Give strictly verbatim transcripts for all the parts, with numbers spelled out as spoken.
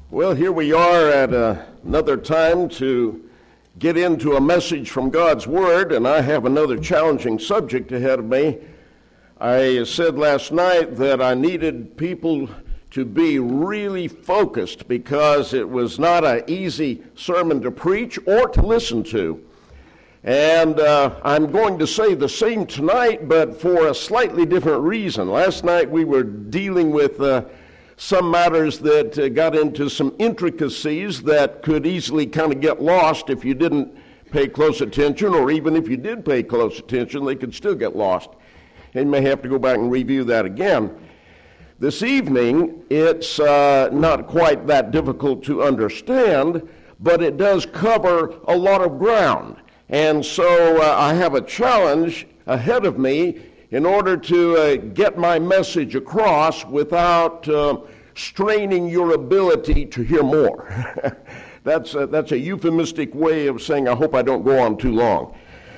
Well, here we are at uh, another time to get into a message from God's Word, and I have another challenging subject ahead of me. I said last night that I needed people to be really focused because it was not an easy sermon to preach or to listen to. And uh, I'm going to say the same tonight, but for a slightly different reason. Last night we were dealing with uh, some matters that uh, got into some intricacies that could easily kind of get lost if you didn't pay close attention, or even if you did pay close attention, they could still get lost. And you may have to go back and review that again. This evening, it's uh, not quite that difficult to understand, but it does cover a lot of ground. And so uh, I have a challenge ahead of me in order to uh, get my message across without uh, straining your ability to hear more. that's, a, that's a euphemistic way of saying I hope I don't go on too long.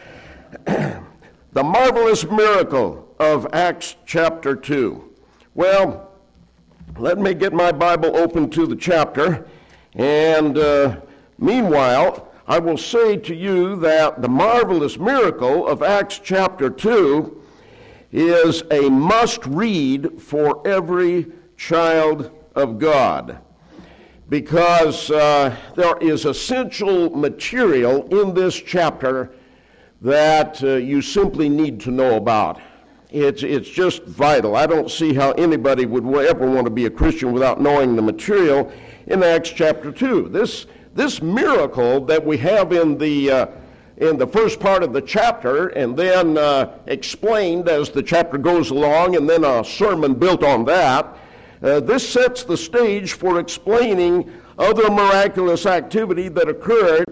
The marvelous miracle of Acts chapter two. Well, let me get my Bible open to the chapter, and uh, meanwhile, I will say to you that the marvelous miracle of Acts chapter two is a must-read for every child of God, because uh, there is essential material in this chapter that uh, you simply need to know about. It's, it's just vital. I don't see how anybody would ever want to be a Christian without knowing the material in Acts chapter two. This, this miracle that we have in the uh, in the first part of the chapter, and then uh, explained as the chapter goes along, and then a sermon built on that. Uh, this sets the stage for explaining other miraculous activity that occurred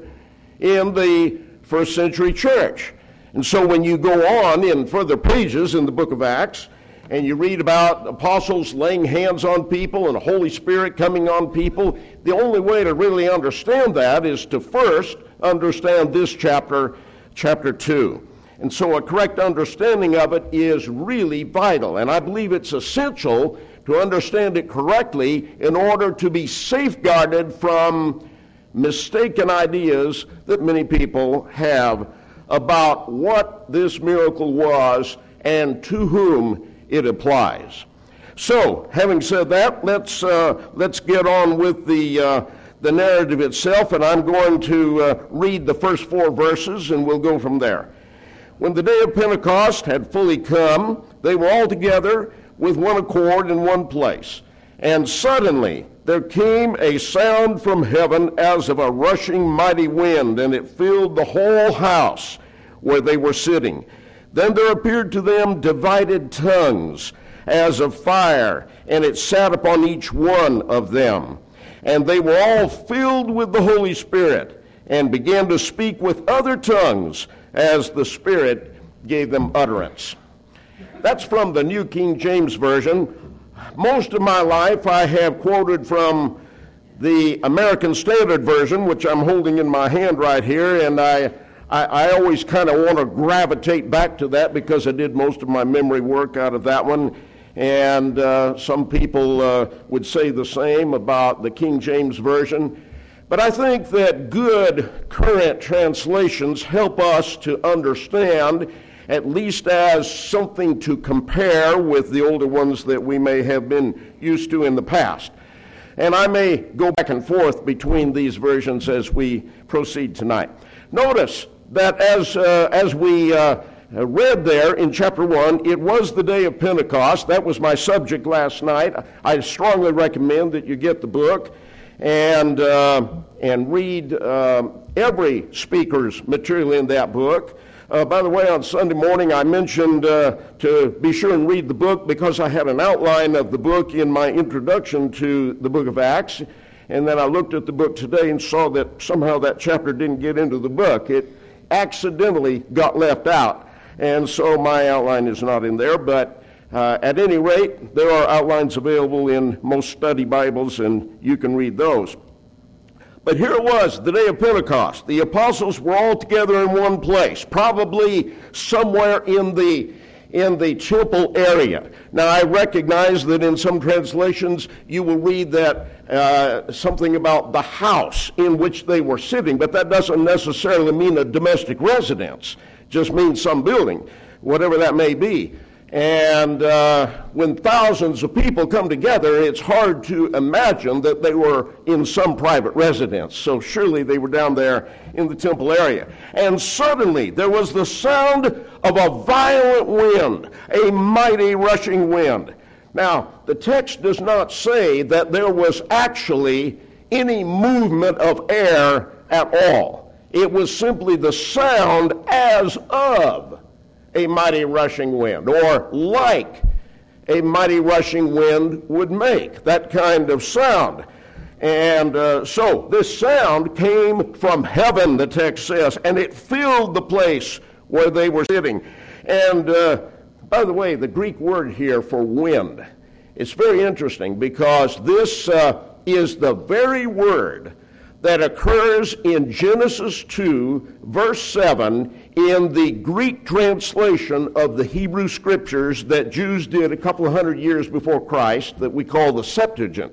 in the first century church. And so when you go on in further pages in the book of Acts, and you read about apostles laying hands on people and the Holy Spirit coming on people, the only way to really understand that is to first understand this chapter, chapter two. And so a correct understanding of it is really vital, and I believe it's essential to understand it correctly in order to be safeguarded from mistaken ideas that many people have about what this miracle was and to whom it applies. So, having said that, let's uh, let's get on with the uh, the narrative itself, and I'm going to uh, read the first four verses, and we'll go from there. When the day of Pentecost had fully come, they were all together with one accord in one place. And suddenly there came a sound from heaven as of a rushing mighty wind, and it filled the whole house where they were sitting. Then there appeared to them divided tongues as of fire, and it sat upon each one of them. And they were all filled with the Holy Spirit, and began to speak with other tongues as the Spirit gave them utterance. That's from the New King James Version. Most of my life I have quoted from the American Standard Version, which I'm holding in my hand right here, and I I, I always kind of want to gravitate back to that because I did most of my memory work out of that one. And uh, some people uh, would say the same about the King James Version. But I think that good current translations help us to understand, at least as something to compare with the older ones that we may have been used to in the past. And I may go back and forth between these versions as we proceed tonight. Notice that as uh, as we uh, read there in chapter one, it was the day of Pentecost. That was my subject last night. I strongly recommend that you get the book and uh, and read uh, every speaker's material in that book. Uh, by the way, on Sunday morning I mentioned uh, to be sure and read the book because I had an outline of the book in my introduction to the book of Acts. And then I looked at the book today and saw that somehow that chapter didn't get into the book. It accidentally got left out. And so my outline is not in there. But uh, at any rate, there are outlines available in most study Bibles, and you can read those. But here it was, the day of Pentecost. The apostles were all together in one place, probably somewhere in the in the temple area. Now, I recognize that in some translations you will read that uh, something about the house in which they were sitting, but that doesn't necessarily mean a domestic residence. It just means some building, whatever that may be. And uh, when thousands of people come together, it's hard to imagine that they were in some private residence. So surely they were down there in the temple area. And suddenly there was the sound of a violent wind, a mighty rushing wind. Now, the text does not say that there was actually any movement of air at all. It was simply the sound as of a mighty rushing wind, or like a mighty rushing wind would make, that kind of sound. And uh, so this sound came from heaven, the text says, and it filled the place where they were sitting. And uh, by the way, the Greek word here for wind, it's very interesting because this uh, is the very word that occurs in Genesis two, verse seven, in the Greek translation of the Hebrew Scriptures that Jews did a couple of hundred years before Christ, that we call the Septuagint.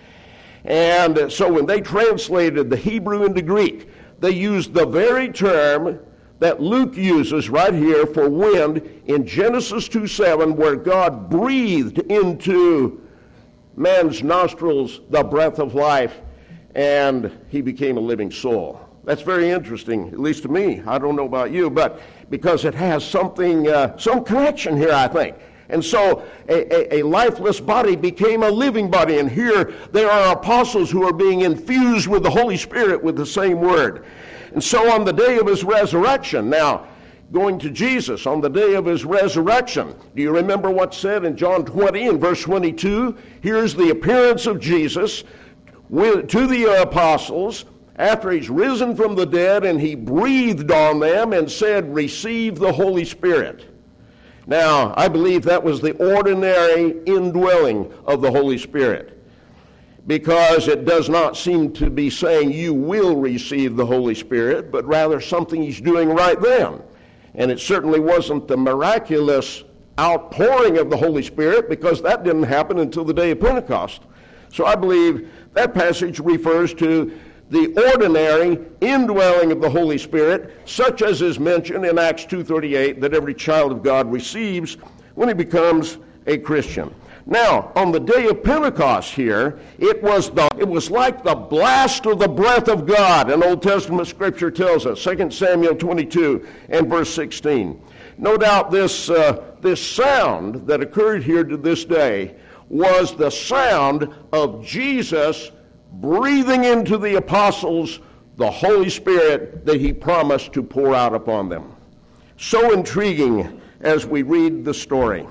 And so when they translated the Hebrew into Greek, they used the very term that Luke uses right here for wind in Genesis two seven, where God breathed into man's nostrils the breath of life, and he became a living soul. That's very interesting, at least to me. I don't know about you, but because it has something, uh, some connection here, I think. And so a, a, a lifeless body became a living body, and here there are apostles who are being infused with the Holy Spirit with the same word. And so on the day of his resurrection, now, going to Jesus on the day of his resurrection, do you remember what's said in John twenty and verse twenty-two? Here's the appearance of Jesus with, to the apostles after he's risen from the dead, and he breathed on them and said, "Receive the Holy Spirit." Now, I believe that was the ordinary indwelling of the Holy Spirit, because it does not seem to be saying you will receive the Holy Spirit, but rather something he's doing right then. And it certainly wasn't the miraculous outpouring of the Holy Spirit, because that didn't happen until the day of Pentecost. So I believe that passage refers to the ordinary indwelling of the Holy Spirit, such as is mentioned in Acts two thirty-eight, that every child of God receives when he becomes a Christian. Now, on the day of Pentecost here, it was the it was like the blast of the breath of God, an Old Testament scripture tells us, Second Samuel twenty-two and verse sixteen. No doubt this, uh, this sound that occurred here to this day was the sound of Jesus breathing into the apostles the Holy Spirit that he promised to pour out upon them. So intriguing as we read the story.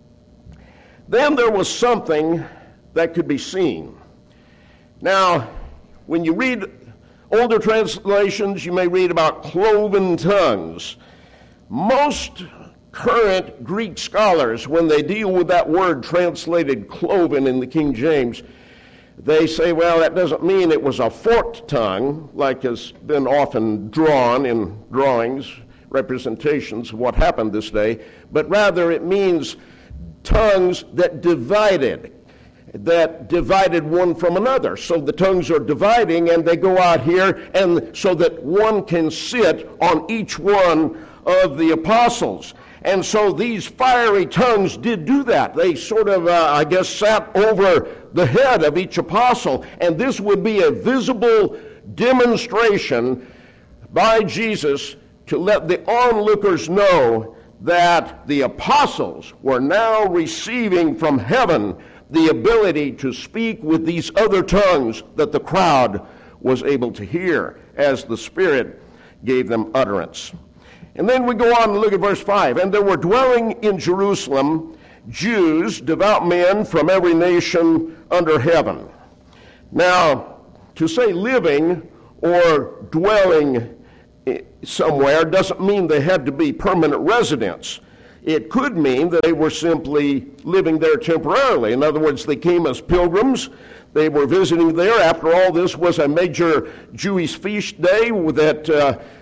Then there was something that could be seen. Now, when you read older translations, you may read about cloven tongues. Most current Greek scholars, when they deal with that word translated cloven in the King James, they say, well, that doesn't mean it was a forked tongue, like has been often drawn in drawings, representations of what happened this day, but rather it means tongues that divided, that divided one from another. So the tongues are dividing, and they go out here, and so that one can sit on each one of the apostles. And so these fiery tongues did do that. They sort of, uh, I guess, sat over the head of each apostle, and this would be a visible demonstration by Jesus to let the onlookers know that the apostles were now receiving from heaven the ability to speak with these other tongues that the crowd was able to hear as the Spirit gave them utterance. And then we go on and look at verse five. And there were dwelling in Jerusalem Jews, devout men from every nation under heaven. Now, to say living or dwelling somewhere doesn't mean they had to be permanent residents. It could mean that they were simply living there temporarily. In other words, they came as pilgrims. They were visiting there. After all, this was a major Jewish feast day that uh,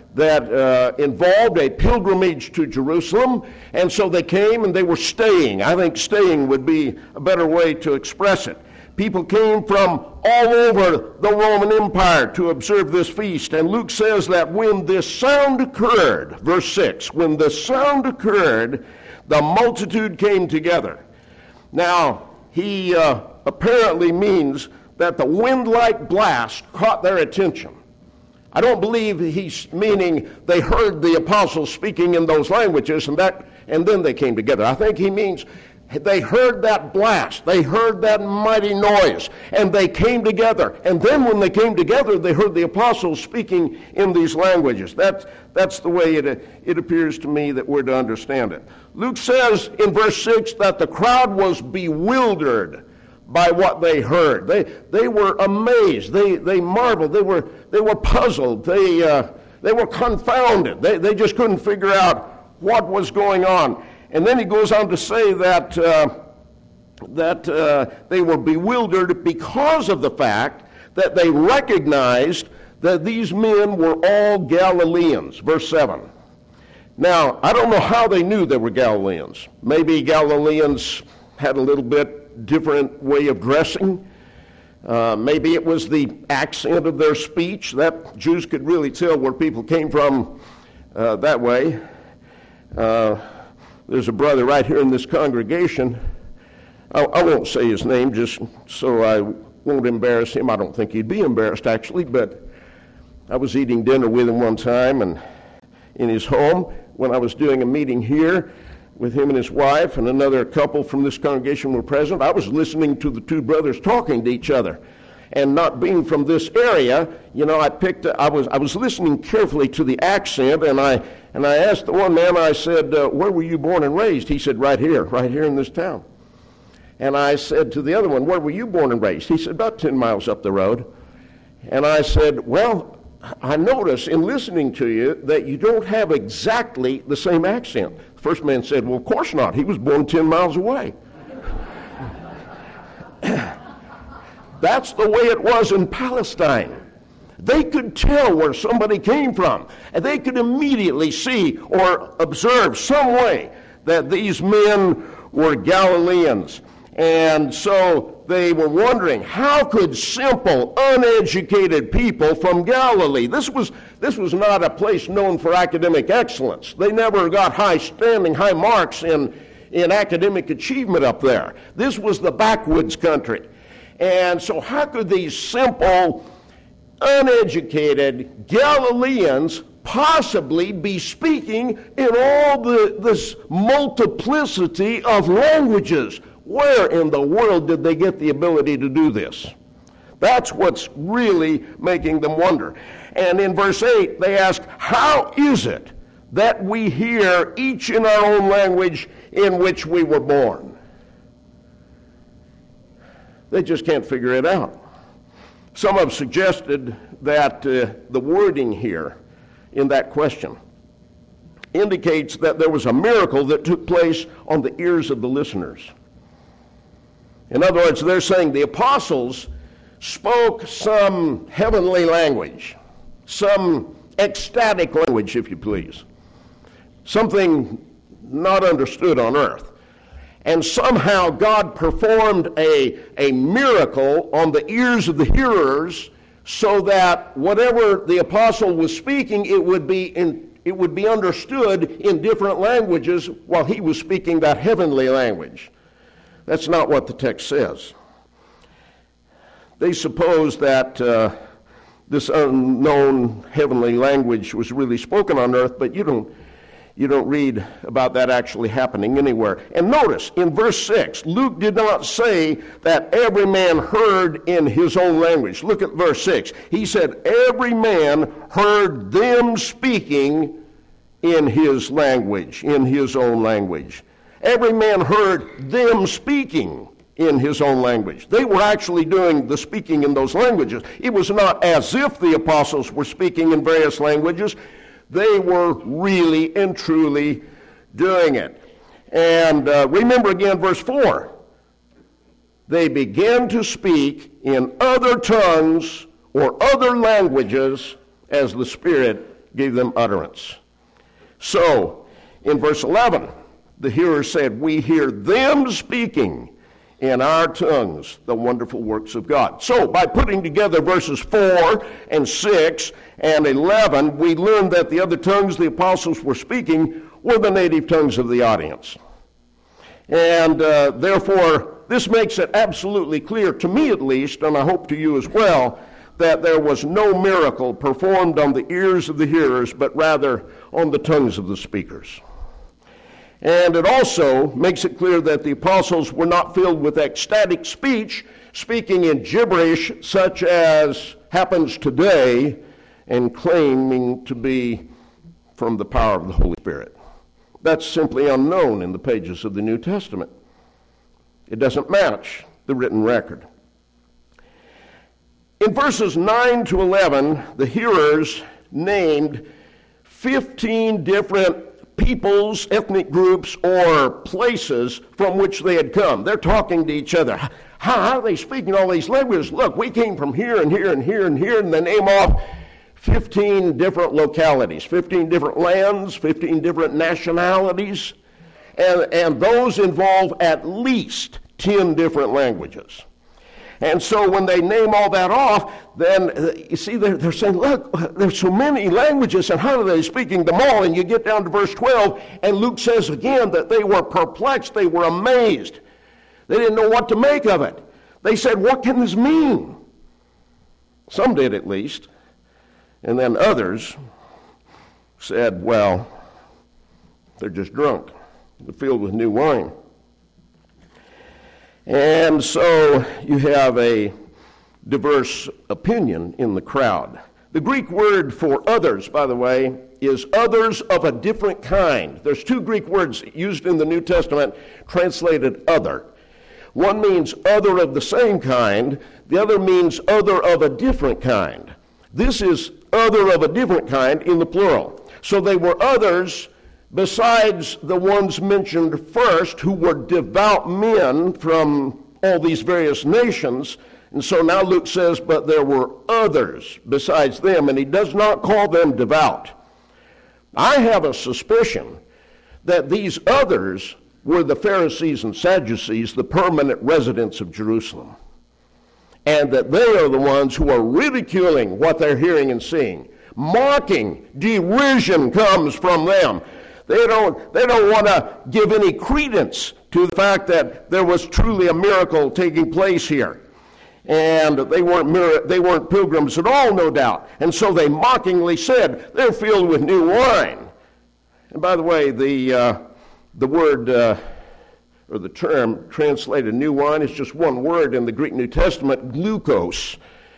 that uh, involved a pilgrimage to Jerusalem, and so they came and they were staying. I think staying would be a better way to express it. People came from all over the Roman Empire to observe this feast, and Luke says that when this sound occurred, verse six, when the sound occurred, the multitude came together. Now, he uh, apparently means that the wind-like blast caught their attention. I don't believe he's meaning they heard the apostles speaking in those languages and that, and then they came together. I think he means they heard that blast, they heard that mighty noise, and they came together. And then when they came together, they heard the apostles speaking in these languages. That's, that's the way it, it appears to me that we're to understand it. Luke says in verse six that the crowd was bewildered by what they heard. They they were amazed. They they marveled. They were they were puzzled. They uh, they were confounded. They they just couldn't figure out what was going on. And then he goes on to say that uh, that uh, they were bewildered because of the fact that they recognized that these men were all Galileans. Verse seven. Now, I don't know how they knew they were Galileans. Maybe Galileans had a little bit different way of dressing. Uh, maybe it was the accent of their speech. That Jews could really tell where people came from uh, that way. Uh, there's a brother right here in this congregation. I, I won't say his name just so I won't embarrass him. I don't think he'd be embarrassed, actually, but I was eating dinner with him one time and in his home when I was doing a meeting here with him and his wife, and another couple from this congregation were present. I was listening to the two brothers talking to each other. And not being from this area, you know, I picked, I was I was listening carefully to the accent, and I and I asked the one man, I said, uh, where were you born and raised? He said, right here, right here in this town. And I said to the other one, where were you born and raised? He said, about ten miles up the road. And I said, well, I notice in listening to you that you don't have exactly the same accent. The first man said, well, of course not. He was born ten miles away. That's the way it was in Palestine. They could tell where somebody came from, and they could immediately see or observe some way that these men were Galileans. And so they were wondering, how could simple, uneducated people from Galilee, this was this was not a place known for academic excellence. They never got high standing, high marks in, in academic achievement up there. This was the backwoods country. And so how could these simple, uneducated Galileans possibly be speaking in all the, this multiplicity of languages? Where in the world did they get the ability to do this? That's what's really making them wonder. And in verse eight, they ask, how is it that we hear each in our own language in which we were born? They just can't figure it out. Some have suggested that uh, the wording here in that question indicates that there was a miracle that took place on the ears of the listeners. In other words, they're saying the apostles spoke some heavenly language, some ecstatic language, if you please, something not understood on earth. And somehow God performed a, a miracle on the ears of the hearers so that whatever the apostle was speaking, it would be in, it would be understood in different languages while he was speaking that heavenly language. That's not what the text says. They suppose that uh, this unknown heavenly language was really spoken on earth, but you don't You don't read about that actually happening anywhere. And notice, in verse six, Luke did not say that every man heard in his own language. Look at verse six. He said, every man heard them speaking in his language, in his own language. Every man heard them speaking in his own language. They were actually doing the speaking in those languages. It was not as if the apostles were speaking in various languages. They were really and truly doing it. And uh, remember again verse four. They began to speak in other tongues or other languages as the Spirit gave them utterance. So, in verse eleven, the hearers said, we hear them speaking in our tongues the wonderful works of God. So, by putting together verses four and six and eleven, we learn that the other tongues the apostles were speaking were the native tongues of the audience. And uh, therefore, this makes it absolutely clear, to me at least, and I hope to you as well, that there was no miracle performed on the ears of the hearers, but rather on the tongues of the speakers. And it also makes it clear that the apostles were not filled with ecstatic speech, speaking in gibberish such as happens today, and claiming to be from the power of the Holy Spirit. That's simply unknown in the pages of the New Testament. It doesn't match the written record. In verses nine to eleven, the hearers named fifteen different peoples, ethnic groups, or places from which they had come. They're talking to each other. How are they speaking all these languages? Look, we came from here and here and here and here, and they name off fifteen different localities, fifteen different lands, fifteen different nationalities, and, and those involve at least ten different languages. And so when they name all that off, then uh, you see they're, they're saying, look, there's so many languages, and how are they speaking them all? And you get down to verse twelve, and Luke says again that they were perplexed, they were amazed. They didn't know what to make of it. They said, what can this mean? Some did at least. And then others said, well, they're just drunk. They're filled with new wine. And so you have a diverse opinion in the crowd. The Greek word for others, by the way, is others of a different kind. There's two Greek words used in the New Testament translated other. One means other of the same kind. The other means other of a different kind. This is other of a different kind in the plural. So they were others besides the ones mentioned first, who were devout men from all these various nations. And so now Luke says, but there were others besides them, and he does not call them devout. I have a suspicion that these others were the Pharisees and Sadducees, the permanent residents of Jerusalem, and that they are the ones who are ridiculing what they're hearing and seeing. Mocking, derision comes from them. They don't, they don't want to give any credence to the fact that there was truly a miracle taking place here. And they weren't, mir- they weren't pilgrims at all, no doubt. And so they mockingly said, they're filled with new wine. And by the way, the, uh, the word, uh, or the term translated new wine is just one word in the Greek New Testament, glucose.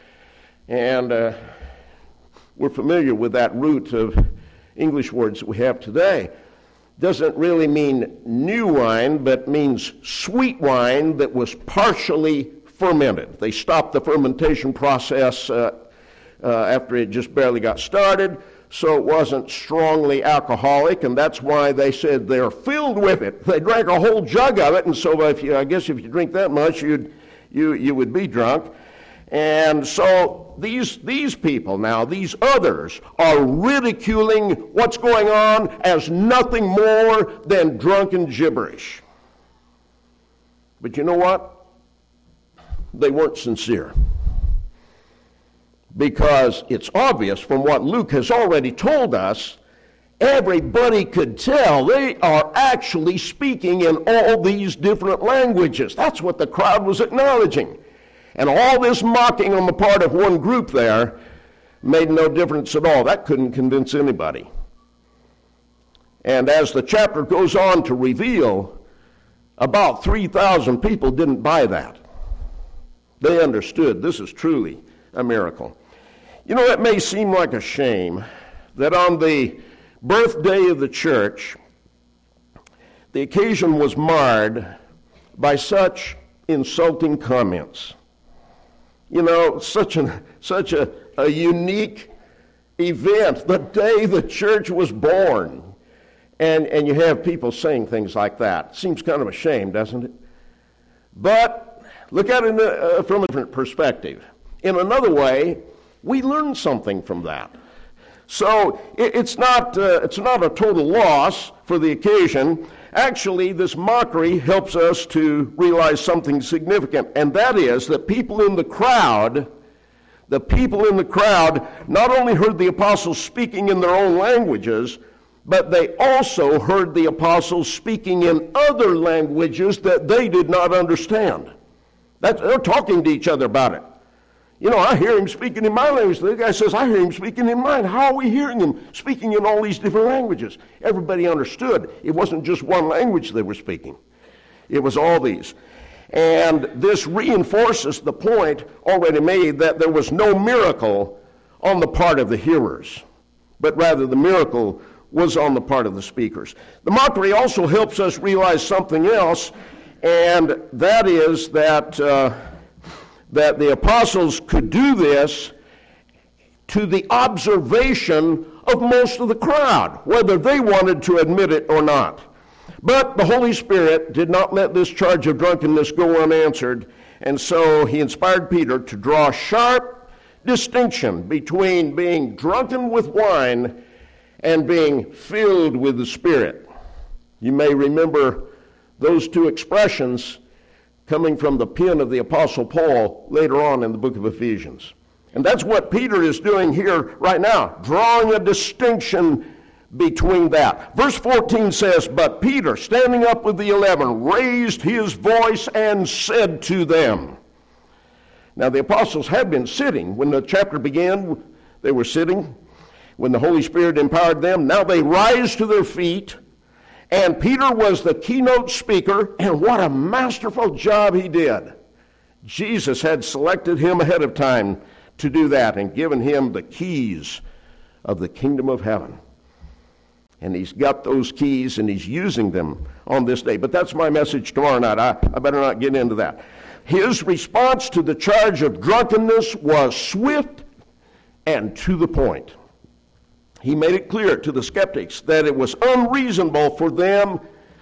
And uh, we're familiar with that root of English words that we have today. Doesn't really mean new wine, but means sweet wine that was partially fermented. They stopped the fermentation process uh, uh, after it just barely got started, so it wasn't strongly alcoholic, and that's why they said they're filled with it. They drank a whole jug of it, and so if you, I guess if you drink that much, you'd, you you would be drunk. And so these these people now, these others, are ridiculing what's going on as nothing more than drunken gibberish. But you know what? They weren't sincere. Because it's obvious from what Luke has already told us, everybody could tell they are actually speaking in all these different languages. That's what the crowd was acknowledging. And all this mocking on the part of one group there made no difference at all. That couldn't convince anybody. And as the chapter goes on to reveal, about three thousand people didn't buy that. They understood this is truly a miracle. You know, it may seem like a shame that on the birthday of the church, the occasion was marred by such insulting comments. You know, such an such a, a unique event, the day the church was born. And, and you have people saying things like that. Seems kind of a shame, doesn't it? But look at it uh, from a different perspective. In another way, we learn something from that. So it, it's not uh, it's not a total loss for the occasion. Actually, this mockery helps us to realize something significant, and that is that people in the crowd, the people in the crowd not only heard the apostles speaking in their own languages, but they also heard the apostles speaking in other languages that they did not understand. That's, they're talking to each other about it. You know, I hear him speaking in my language. The guy says, I hear him speaking in mine. How are we hearing him speaking in all these different languages? Everybody understood. It wasn't just one language they were speaking. It was all these. And this reinforces the point already made that there was no miracle on the part of the hearers, but rather the miracle was on the part of the speakers. The mockery also helps us realize something else, and that is that uh, that the apostles could do this to the observation of most of the crowd, whether they wanted to admit it or not. But the Holy Spirit did not let this charge of drunkenness go unanswered, and so he inspired Peter to draw a sharp distinction between being drunken with wine and being filled with the Spirit. You may remember those two expressions coming from the pen of the Apostle Paul later on in the book of Ephesians. And that's what Peter is doing here right now, drawing a distinction between that. Verse fourteen says, But Peter, standing up with the eleven, raised his voice and said to them. Now the apostles had been sitting. When the chapter began, they were sitting. When the Holy Spirit empowered them, now they rise to their feet. And Peter was the keynote speaker, and what a masterful job he did. Jesus had selected him ahead of time to do that and given him the keys of the kingdom of heaven. And he's got those keys, and he's using them on this day. But that's my message tomorrow night. I, I better not get into that. His response to the charge of drunkenness was swift and to the point. He made it clear to the skeptics that it was unreasonable for them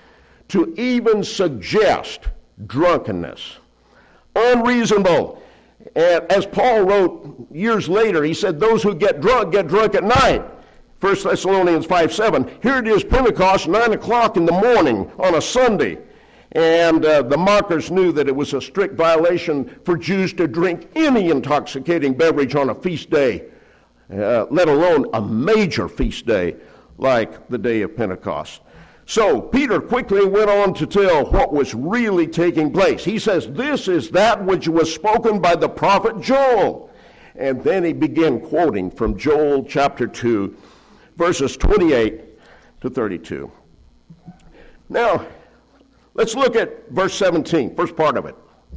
to even suggest drunkenness. Unreasonable. And as Paul wrote years later, he said, those who get drunk, get drunk at night. First Thessalonians five seven. Here it is, Pentecost, nine o'clock in the morning on a Sunday. And uh, the mockers knew that it was a strict violation for Jews to drink any intoxicating beverage on a feast day. Uh, let alone a major feast day like the day of Pentecost. So Peter quickly went on to tell what was really taking place. He says, this is that which was spoken by the prophet Joel. And then he began quoting from Joel chapter two, verses twenty-eight to thirty-two. Now, let's look at verse seventeen, first part of it.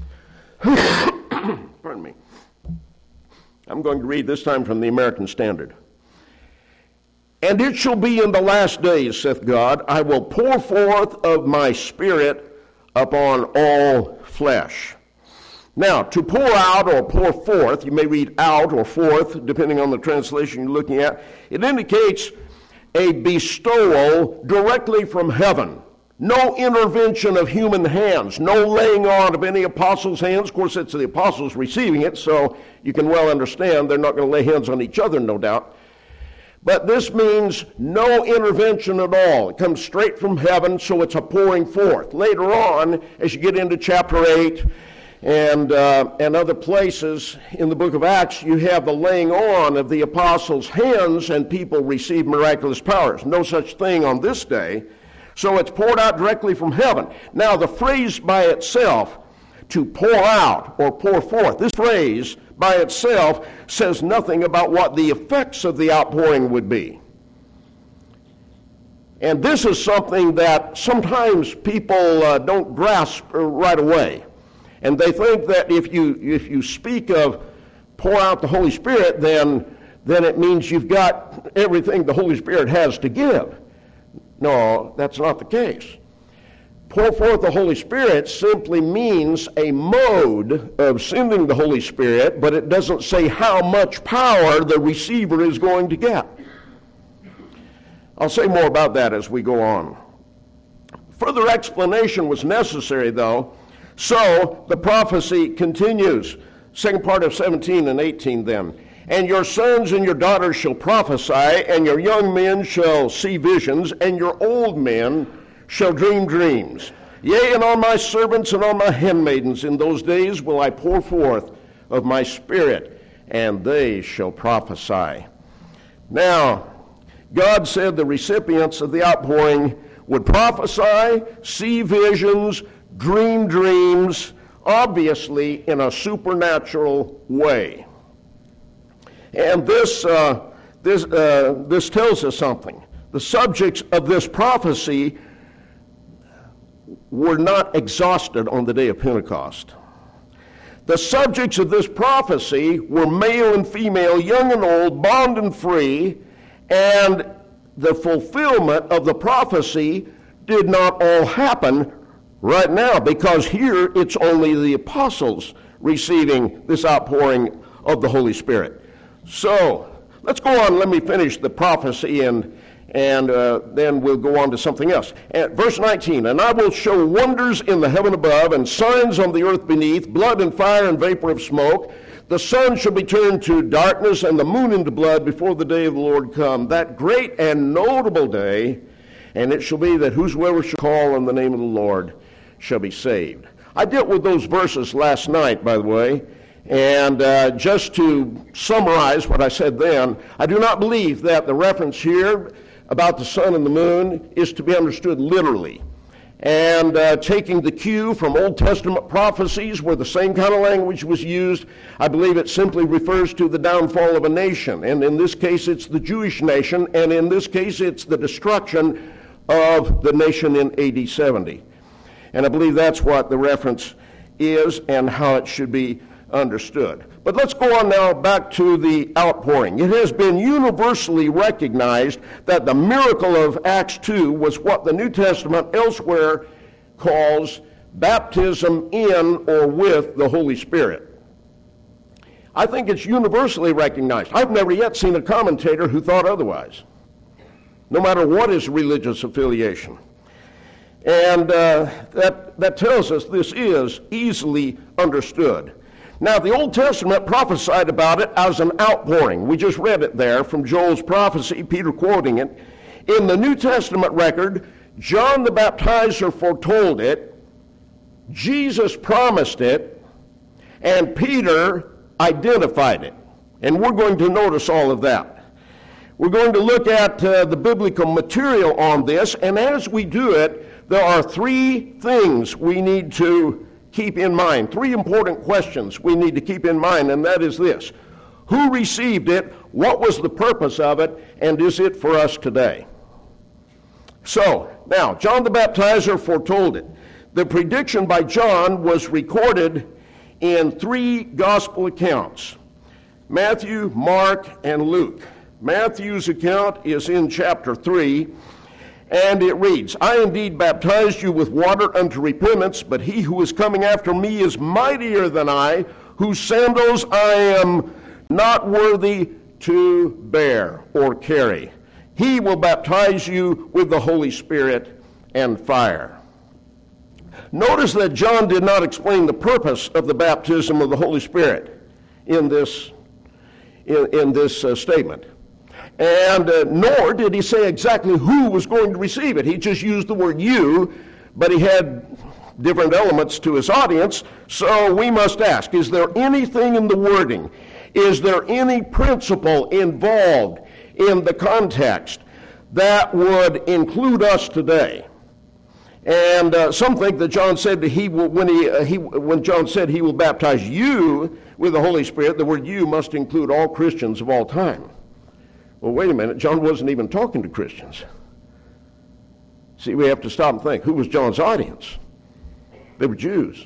Pardon me. I'm going to read this time from the American Standard. And it shall be in the last days, saith God, I will pour forth of my Spirit upon all flesh. Now, to pour out or pour forth, you may read out or forth, depending on the translation you're looking at, it indicates a bestowal directly from heaven. No intervention of human hands, no laying on of any apostles' hands. Of course, it's the apostles receiving it, so you can well understand they're not going to lay hands on each other, no doubt. But this means no intervention at all. It comes straight from heaven, so it's a pouring forth. Later on, as you get into chapter eight and, uh, and other places in the book of Acts, you have the laying on of the apostles' hands and people receive miraculous powers. No such thing on this day. So it's poured out directly from heaven. Now, the phrase by itself, to pour out or pour forth, this phrase by itself says nothing about what the effects of the outpouring would be. And this is something that sometimes people uh, don't grasp right away. And they think that if you if you speak of pour out the Holy Spirit, then, then it means you've got everything the Holy Spirit has to give. No, that's not the case. Pour forth the Holy Spirit simply means a mode of sending the Holy Spirit, but it doesn't say how much power the receiver is going to get. I'll say more about that as we go on. Further explanation was necessary, though, so the prophecy continues. Second part of seventeen and eighteen then. And your sons and your daughters shall prophesy, and your young men shall see visions, and your old men shall dream dreams. Yea, and on my servants and on my handmaidens in those days will I pour forth of my Spirit, and they shall prophesy. Now, God said the recipients of the outpouring would prophesy, see visions, dream dreams, obviously in a supernatural way. And this, uh, this, uh, this tells us something. The subjects of this prophecy were not exhausted on the day of Pentecost. The subjects of this prophecy were male and female, young and old, bond and free, and the fulfillment of the prophecy did not all happen right now, because here it's only the apostles receiving this outpouring of the Holy Spirit. So, let's go on. Let me finish the prophecy, and and uh, then we'll go on to something else. At verse nineteen, and I will show wonders in the heaven above, and signs on the earth beneath, blood and fire and vapor of smoke. The sun shall be turned to darkness, and the moon into blood before the day of the Lord come, that great and notable day. And it shall be that whosoever shall call on the name of the Lord shall be saved. I dealt with those verses last night, by the way. And uh, just to summarize what I said then, I do not believe that the reference here about the sun and the moon is to be understood literally. And uh, taking the cue from Old Testament prophecies where the same kind of language was used, I believe it simply refers to the downfall of a nation. And in this case, it's the Jewish nation. And in this case, it's the destruction of the nation in A D seventy. And I believe that's what the reference is and how it should be understood. But let's go on now back to the outpouring. It has been universally recognized that the miracle of Acts two was what the New Testament elsewhere calls baptism in or with the Holy Spirit. I think it's universally recognized. I've never yet seen a commentator who thought otherwise, no matter what his religious affiliation. And uh, that, that tells us this is easily understood. Now, the Old Testament prophesied about it as an outpouring. We just read it there from Joel's prophecy, Peter quoting it. In the New Testament record, John the Baptizer foretold it, Jesus promised it, and Peter identified it. And we're going to notice all of that. We're going to look at uh, the biblical material on this, and as we do it, there are three things we need to keep in mind, three important questions we need to keep in mind, and that is this: who received it, what was the purpose of it, and is it for us today? So, now, John the Baptizer foretold it. The prediction by John was recorded in three gospel accounts: Matthew, Mark, and Luke. Matthew's account is in chapter three, and it reads, I indeed baptized you with water unto repentance, but he who is coming after me is mightier than I, whose sandals I am not worthy to bear or carry. He will baptize you with the Holy Spirit and fire. Notice that John did not explain the purpose of the baptism of the Holy Spirit in this, in, in this uh, statement. And uh, nor did he say exactly who was going to receive it. He just used the word you, but he had different elements to his audience. So we must ask, is there anything in the wording? Is there any principle involved in the context that would include us today? And uh, some think that John said that he will, when he, uh, he when John said he will baptize you with the Holy Spirit, the word you must include all Christians of all time. Well, wait a minute, John wasn't even talking to Christians. See, we have to stop and think, who was John's audience? They were Jews.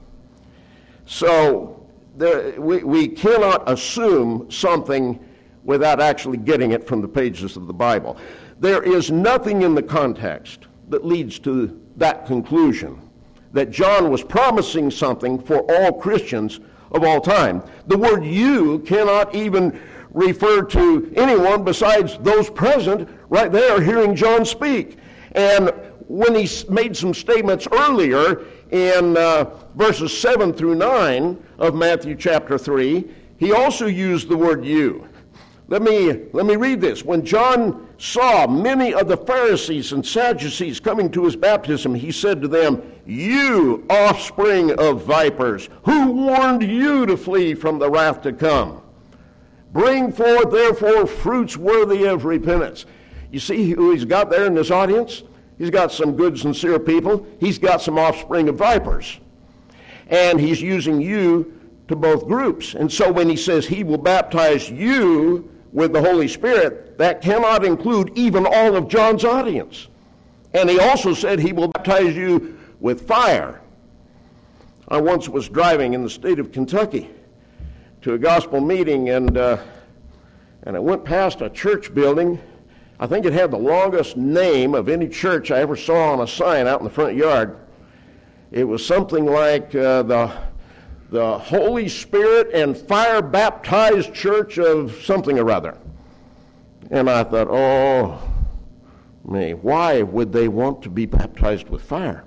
So there, we, we cannot assume something without actually getting it from the pages of the Bible. There is nothing in the context that leads to that conclusion, that John was promising something for all Christians of all time. The word you cannot even refer to anyone besides those present right there hearing John speak. And when he made some statements earlier in uh, verses seven through nine of Matthew chapter three, he also used the word you. Let me, let me read this. When John saw many of the Pharisees and Sadducees coming to his baptism, he said to them, "You offspring of vipers, who warned you to flee from the wrath to come? Bring forth, therefore, fruits worthy of repentance." You see who he's got there in this audience? He's got some good, sincere people. He's got some offspring of vipers. And he's using you to both groups. And so when he says he will baptize you with the Holy Spirit, that cannot include even all of John's audience. And he also said he will baptize you with fire. I once was driving in the state of Kentucky to a gospel meeting, and uh, and I went past a church building. I think it had the longest name of any church I ever saw on a sign out in the front yard. It was something like uh, the the Holy Spirit and Fire Baptized Church of something or other. And I thought, oh, me, why would they want to be baptized with fire?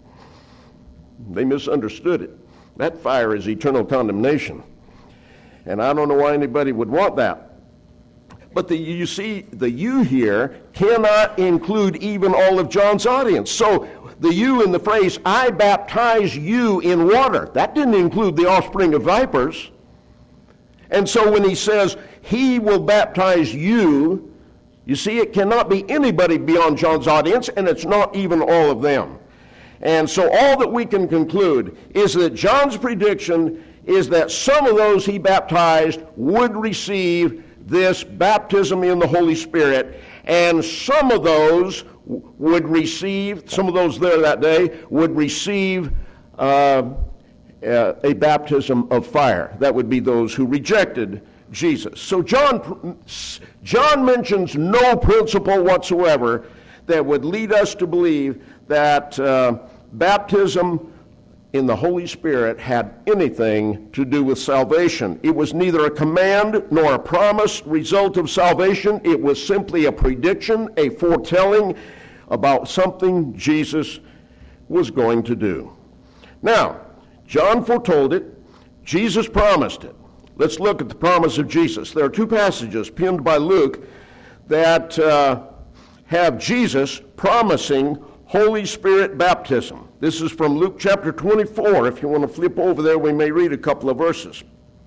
They misunderstood it. That fire is eternal condemnation. And I don't know why anybody would want that. But the, you see, the you here cannot include even all of John's audience. So the you in the phrase, "I baptize you in water," that didn't include the offspring of vipers. And so when he says, he will baptize you, you see, it cannot be anybody beyond John's audience, and it's not even all of them. And so all that we can conclude is that John's prediction is that some of those he baptized would receive this baptism in the Holy Spirit, and some of those would receive, some of those there that day would receive uh, uh, a baptism of fire. That would be those who rejected Jesus. So John, John mentions no principle whatsoever that would lead us to believe that uh, baptism in the Holy Spirit had anything to do with salvation. It was neither a command nor a promised result of salvation. It was simply a prediction, a foretelling about something Jesus was going to do. Now, John foretold it. Jesus promised it. Let's look at the promise of Jesus. There are two passages pinned by Luke that uh, have Jesus promising Holy Spirit baptism. This is from Luke chapter twenty-four. If you want to flip over there, we may read a couple of verses.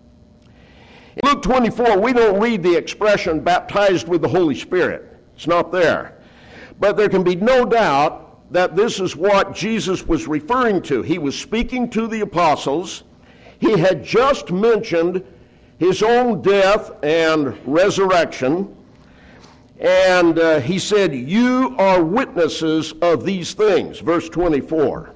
In Luke twenty-four, we don't read the expression baptized with the Holy Spirit. It's not there. But there can be no doubt that this is what Jesus was referring to. He was speaking to the apostles. He had just mentioned his own death and resurrection. And uh, he said, "You are witnesses of these things," verse twenty-four.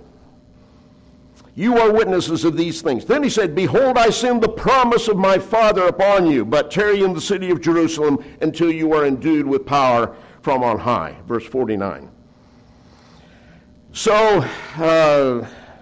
"You are witnesses of these things." Then he said, "Behold, I send the promise of my Father upon you, but tarry in the city of Jerusalem until you are endued with power from on high," verse forty-nine. So, uh,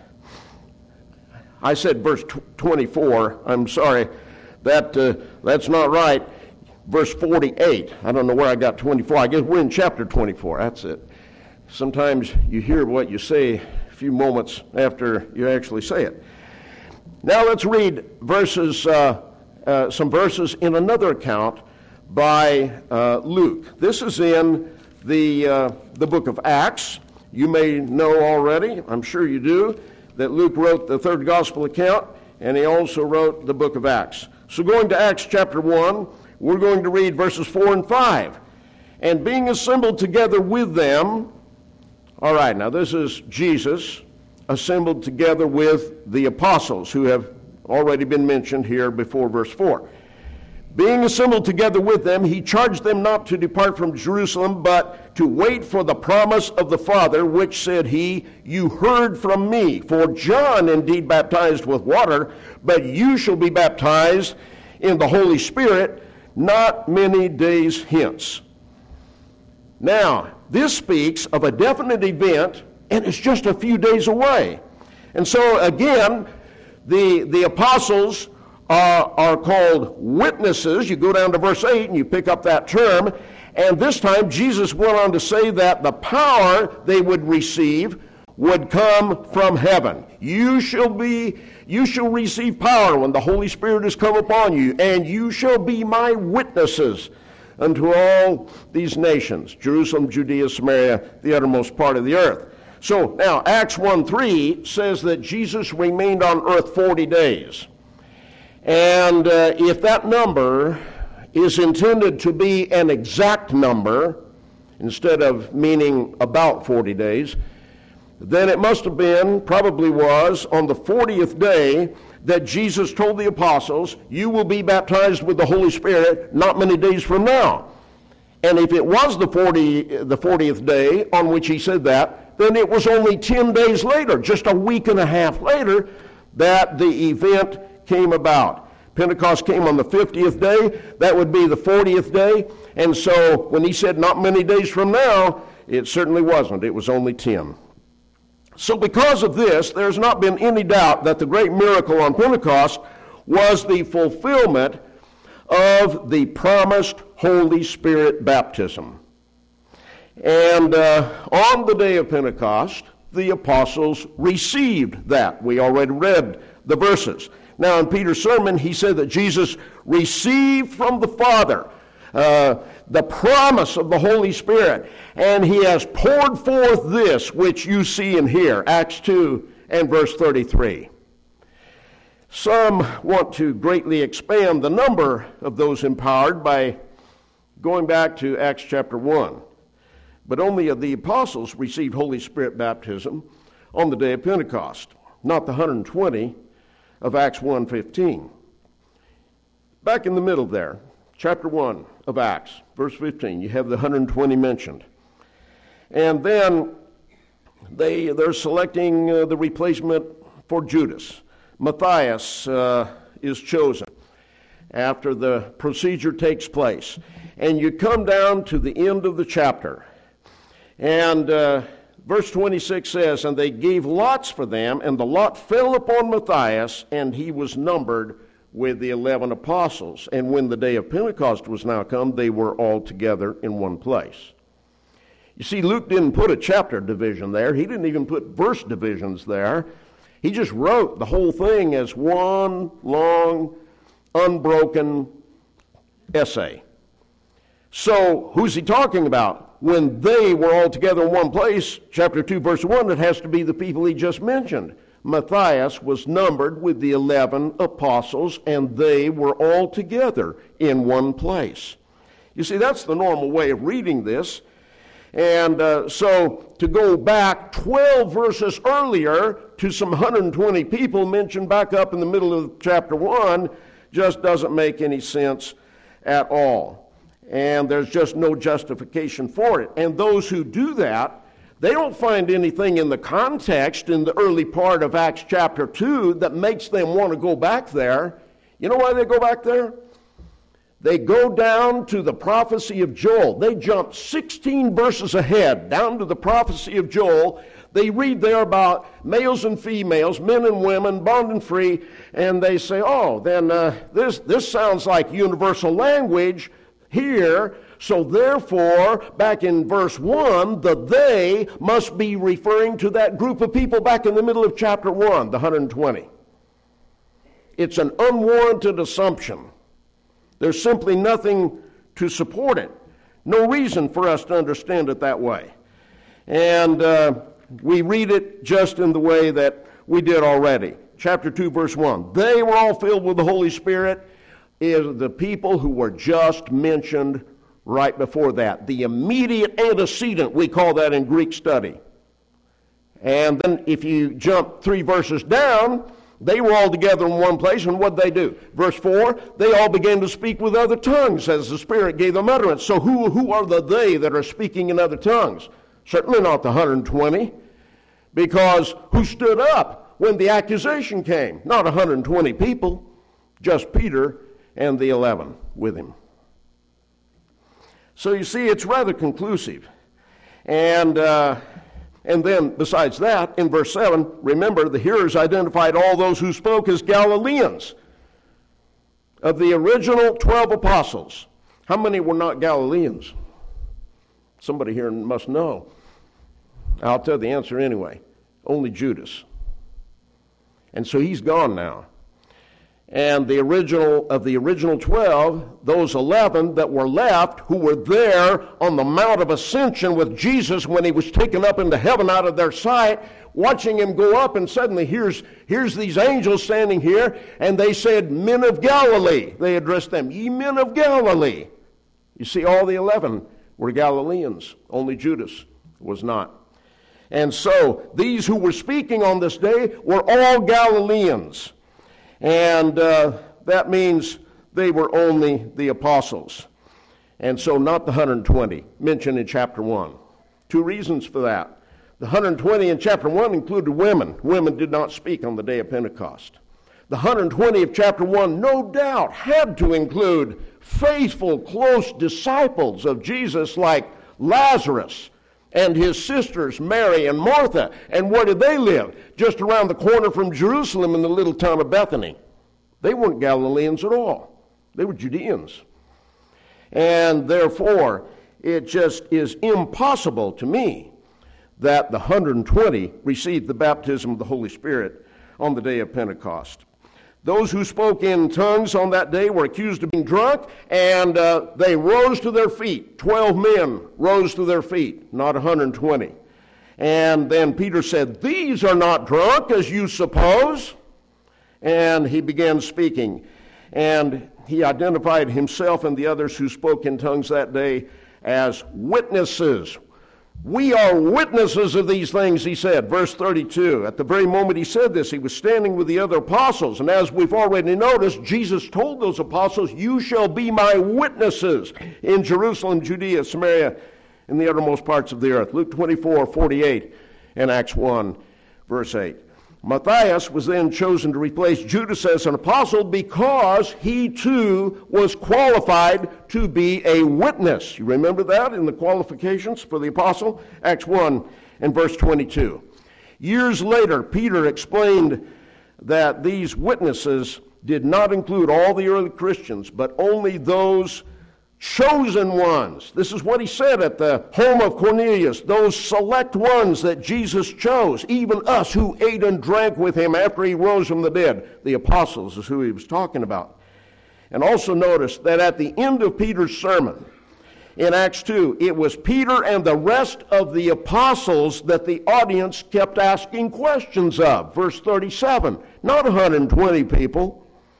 I said verse twenty-four. I'm sorry, that uh, that's not right. Verse forty-eight. I don't know where I got twenty-four. I guess we're in chapter twenty-four. That's it. Sometimes you hear what you say a few moments after you actually say it. Now let's read verses, uh, uh, some verses in another account by uh, Luke. This is in the uh, the book of Acts. You may know already, I'm sure you do, that Luke wrote the third gospel account, and he also wrote the book of Acts. So going to Acts chapter one, we're going to read verses four and five. "And being assembled together with them," all right, now this is Jesus assembled together with the apostles who have already been mentioned here before verse four. "Being assembled together with them, he charged them not to depart from Jerusalem, but to wait for the promise of the Father, which said he, You heard from me. For John indeed baptized with water, but you shall be baptized in the Holy Spirit not many days hence." Now, this speaks of a definite event, and it's just a few days away. And so, again, the, the apostles are, are called witnesses. You go down to verse eight and you pick up that term. And this time, Jesus went on to say that the power they would receive would come from heaven. You shall be, you shall receive power when the Holy Spirit has come upon you, and you shall be my witnesses unto all these nations, Jerusalem, Judea, Samaria, the uttermost part of the earth. So now Acts one three says that Jesus remained on earth forty days. And uh, if that number is intended to be an exact number, instead of meaning about forty days, then it must have been, probably was, on the fortieth day that Jesus told the apostles, you will be baptized with the Holy Spirit not many days from now. And if it was the forty, the fortieth day on which he said that, then it was only ten days later, just a week and a half later, that the event came about. Pentecost came on the fiftieth day. That would be the fortieth day. And so when he said not many days from now, it certainly wasn't. It was only ten. So because of this, there's not been any doubt that the great miracle on Pentecost was the fulfillment of the promised Holy Spirit baptism. And uh, on the day of Pentecost, the apostles received that. We already read the verses. Now in Peter's sermon, he said that Jesus received from the Father uh, the promise of the Holy Spirit, and he has poured forth this which you see and hear, Acts two and verse thirty-three. Some want to greatly expand the number of those empowered by going back to Acts chapter one. But only of the apostles received Holy Spirit baptism on the day of Pentecost, not the one hundred twenty of Acts one fifteen. Back in the middle there, chapter one of Acts, verse fifteen, you have the one hundred twenty mentioned. And then they, they're selecting uh, the replacement for Judas. Matthias uh, is chosen after the procedure takes place. And you come down to the end of the chapter. And uh, verse twenty-six says, and they gave lots for them, and the lot fell upon Matthias, and he was numbered with the eleven apostles. And when the day of Pentecost was now come, they were all together in one place. You see, Luke didn't put a chapter division there. He didn't even put verse divisions there. He just wrote the whole thing as one long, unbroken essay. So, who's he talking about? When they were all together in one place, chapter two, verse one, it has to be the people he just mentioned. Matthias was numbered with the eleven apostles, and they were all together in one place. You see, that's the normal way of reading this. And uh, so to go back twelve verses earlier to some one hundred twenty people mentioned back up in the middle of chapter one just doesn't make any sense at all. And there's just no justification for it. And those who do that, they don't find anything in the context in the early part of Acts chapter two that makes them want to go back there. You know why they go back there? They go down to the prophecy of Joel. They jump sixteen verses ahead, down to the prophecy of Joel. They read there about males and females, men and women, bond and free, and they say, oh, then uh, this, this sounds like universal language here. So therefore, back in verse one, the they must be referring to that group of people back in the middle of chapter one, the one hundred twenty. It's an unwarranted assumption. There's simply nothing to support it. No reason for us to understand it that way. And uh, we read it just in the way that we did already. Chapter two, verse one. They were all filled with the Holy Spirit, is the people who were just mentioned right before that. The immediate antecedent, we call that in Greek study. And then if you jump three verses down, they were all together in one place, and what'd they do? Verse four, they all began to speak with other tongues as the Spirit gave them utterance. So who, who are the they that are speaking in other tongues? Certainly not the one hundred twenty, because who stood up when the accusation came? Not one hundred twenty people, just Peter and the eleven with him. So you see, it's rather conclusive. And uh, and then, besides that, in verse seven, remember, the hearers identified all those who spoke as Galileans. Of the original twelve apostles, how many were not Galileans? Somebody here must know. I'll tell the answer anyway. Only Judas. And so he's gone now. And the original of the original twelve, those eleven that were left, who were there on the Mount of Ascension with Jesus when he was taken up into heaven out of their sight, watching him go up, and suddenly here's, here's these angels standing here, and they said, "Men of Galilee." They addressed them, "Ye men of Galilee." You see, all the eleven were Galileans. Only Judas was not. And so these who were speaking on this day were all Galileans. And uh, that means they were only the apostles. And so not the one hundred twenty mentioned in chapter one. Two reasons for that. The one hundred twenty in chapter one included women. Women did not speak on the day of Pentecost. The one hundred twenty of chapter one, no doubt, had to include faithful, close disciples of Jesus like Lazarus and his sisters, Mary and Martha. And where did they live? Just around the corner from Jerusalem in the little town of Bethany. They weren't Galileans at all. They were Judeans. And therefore, it just is impossible to me that the one hundred twenty received the baptism of the Holy Spirit on the day of Pentecost. Those who spoke in tongues on that day were accused of being drunk, and uh, they rose to their feet. Twelve men rose to their feet, not one hundred twenty. And then Peter said, "These are not drunk, as you suppose." And he began speaking. And he identified himself and the others who spoke in tongues that day as witnesses. "We are witnesses of these things," he said. Verse thirty-two. At the very moment he said this, he was standing with the other apostles. And as we've already noticed, Jesus told those apostles, "You shall be my witnesses in Jerusalem, Judea, Samaria, and the uttermost parts of the earth." Luke twenty-four forty-eight and Acts one, verse eight. Matthias was then chosen to replace Judas as an apostle because he too was qualified to be a witness. You remember that in the qualifications for the apostle? Acts one and verse twenty-two. Years later, Peter explained that these witnesses did not include all the early Christians, but only those chosen ones. This is what he said at the home of Cornelius. Those select ones that Jesus chose, even us who ate and drank with him after he rose from the dead. The apostles is who he was talking about. And also notice that at the end of Peter's sermon in Acts two, it was Peter and the rest of the apostles that the audience kept asking questions of. Verse thirty-seven, not one hundred twenty people.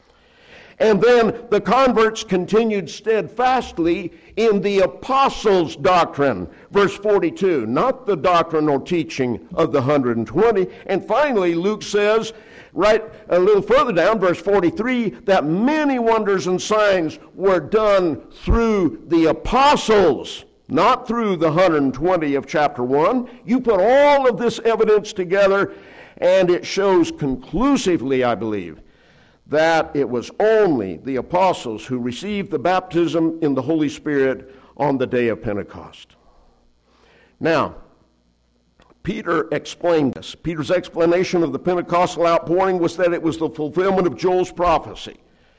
And then the converts continued steadfastly in the apostles' doctrine. Verse forty-two, not the doctrine or teaching of the one hundred twenty. And finally, Luke says, right a little further down, verse forty-three, that many wonders and signs were done through the apostles, not through the one hundred twenty of chapter one. You put all of this evidence together, and it shows conclusively, I believe, that it was only the apostles who received the baptism in the Holy Spirit on the day of Pentecost. Now, Peter explained this. Peter's explanation of the Pentecostal outpouring was that it was the fulfillment of Joel's prophecy.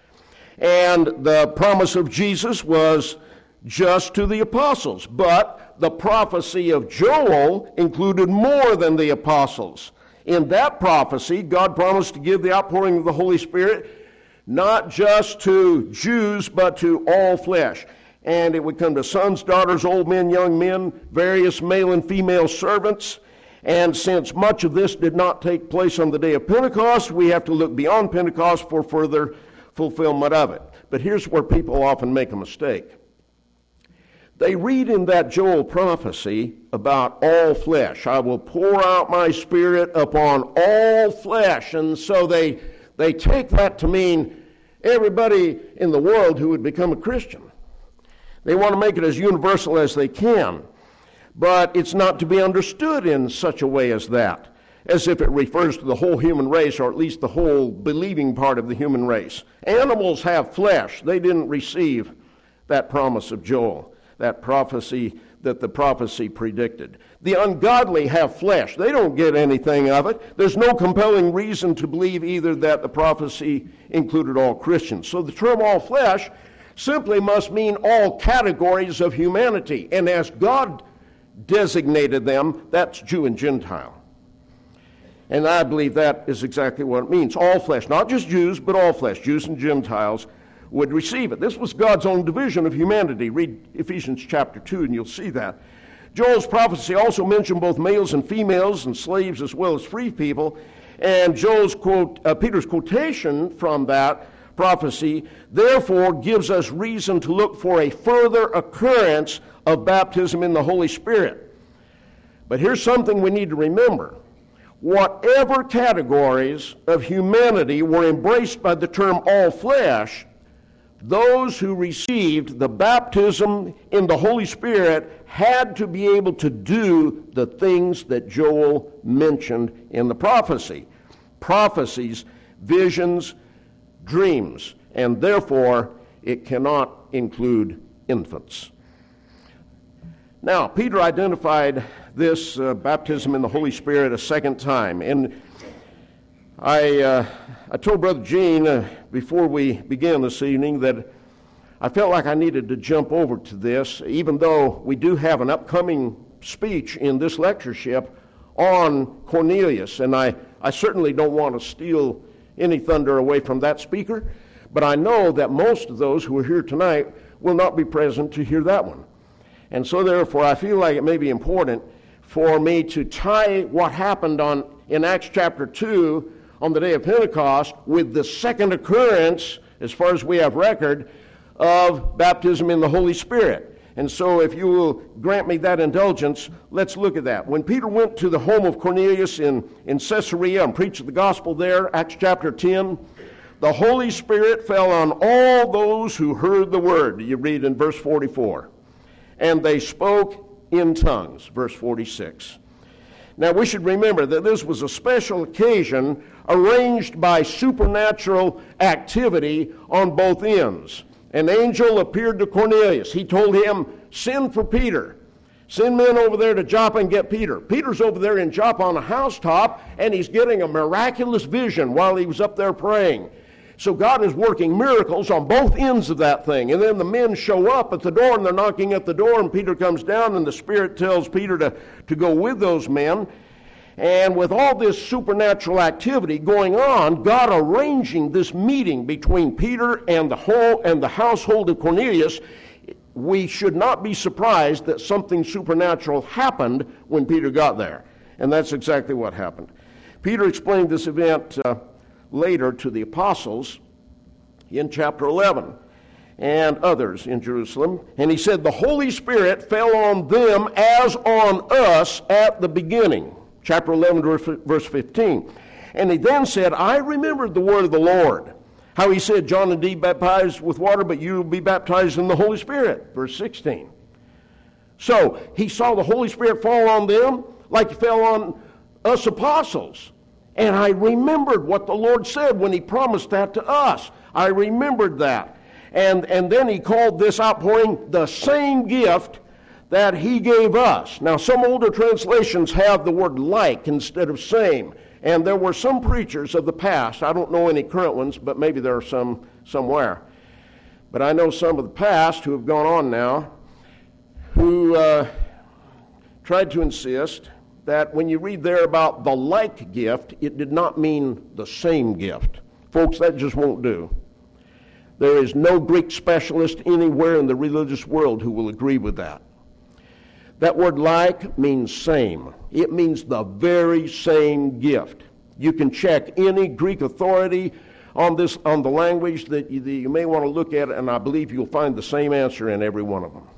And the promise of Jesus was just to the apostles, but the prophecy of Joel included more than the apostles. In that prophecy, God promised to give the outpouring of the Holy Spirit not just to Jews, but to all flesh. And it would come to sons, daughters, old men, young men, various male and female servants. And since much of this did not take place on the day of Pentecost, we have to look beyond Pentecost for further fulfillment of it. But here's where people often make a mistake. They read in that Joel prophecy about all flesh. I will pour out my Spirit upon all flesh. And so they, they take that to mean everybody in the world who would become a Christian. They want to make it as universal as they can. But it's not to be understood in such a way as that, as if it refers to the whole human race, or at least the whole believing part of the human race. Animals have flesh. They didn't receive that promise of Joel, that prophecy that the prophecy predicted. The ungodly have flesh. They don't get anything of it. There's no compelling reason to believe either that the prophecy included all Christians. So the term all flesh simply must mean all categories of humanity. And as God designated them, that's Jew and Gentile. And I believe that is exactly what it means. All flesh, not just Jews, but all flesh, Jews and Gentiles, would receive it. This was God's own division of humanity. Read Ephesians chapter two, and you'll see that. Joel's prophecy also mentioned both males and females, and slaves as well as free people. And Joel's quote, uh, Peter's quotation from that prophecy, therefore, gives us reason to look for a further occurrence of baptism in the Holy Spirit. But here's something we need to remember. Whatever categories of humanity were embraced by the term all flesh, those who received the baptism in the Holy Spirit had to be able to do the things that Joel mentioned in the prophecy. Prophecies, visions, dreams, and therefore it cannot include infants. Now, Peter identified this uh, baptism in the Holy Spirit a second time, and I uh, I told Brother Gene uh, before we began this evening that I felt like I needed to jump over to this, even though we do have an upcoming speech in this lectureship on Cornelius, and I, I certainly don't want to steal any thunder away from that speaker, but I know that most of those who are here tonight will not be present to hear that one. And so therefore I feel like it may be important for me to tie what happened on in Acts chapter two on the day of Pentecost with the second occurrence, as far as we have record, of baptism in the Holy Spirit. And so if you will grant me that indulgence, let's look at that. When Peter went to the home of Cornelius in, in Caesarea and preached the gospel there, Acts chapter ten, the Holy Spirit fell on all those who heard the word. You read in verse forty-four. And they spoke in tongues, verse forty-six. Now we should remember that this was a special occasion arranged by supernatural activity on both ends. An angel appeared to Cornelius. He told him, send for Peter. Send men over there to Joppa and get Peter. Peter's over there in Joppa on a housetop, and he's getting a miraculous vision while he was up there praying. So God is working miracles on both ends of that thing. And then the men show up at the door, and they're knocking at the door, and Peter comes down, and the Spirit tells Peter to, to go with those men. And with all this supernatural activity going on, God arranging this meeting between Peter and the whole and the household of Cornelius, we should not be surprised that something supernatural happened when Peter got there. And that's exactly what happened. Peter explained this event uh, later to the apostles in chapter eleven and others in Jerusalem. And he said, the Holy Spirit fell on them as on us at the beginning. Chapter eleven, verse fifteen. And he then said, I remembered the word of the Lord, how he said, John indeed baptized with water, but you will be baptized in the Holy Spirit. Verse sixteen. So he saw the Holy Spirit fall on them like he fell on us apostles. And I remembered what the Lord said when he promised that to us. I remembered that. And, and then he called this outpouring the same gift that he gave us. Now, some older translations have the word like instead of same. And there were some preachers of the past, I don't know any current ones, but maybe there are some somewhere. But I know some of the past who have gone on now, who uh, tried to insist that when you read there about the like gift, it did not mean the same gift. Folks, that just won't do. There is no Greek specialist anywhere in the religious world who will agree with that. That word like means same. It means the very same gift. You can check any Greek authority on this, on the language that you, that you may want to look at, and I believe you'll find the same answer in every one of them.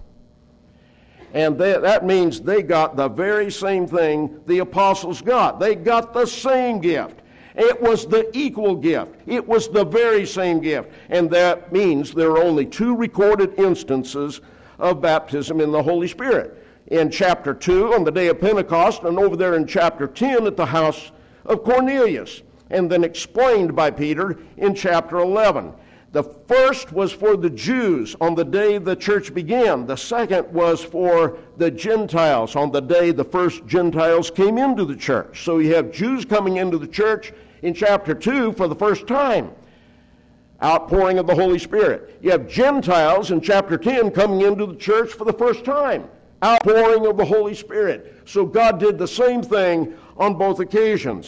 And they, that means they got the very same thing the apostles got. They got the same gift. It was the equal gift. It was the very same gift. And that means there are only two recorded instances of baptism in the Holy Spirit. In chapter two, on the day of Pentecost, and over there in chapter ten at the house of Cornelius, and then explained by Peter in chapter eleven. The first was for the Jews on the day the church began. The second was for the Gentiles on the day the first Gentiles came into the church. So you have Jews coming into the church in chapter two for the first time. Outpouring of the Holy Spirit. You have Gentiles in chapter ten coming into the church for the first time. Outpouring of the Holy Spirit. So God did the same thing on both occasions.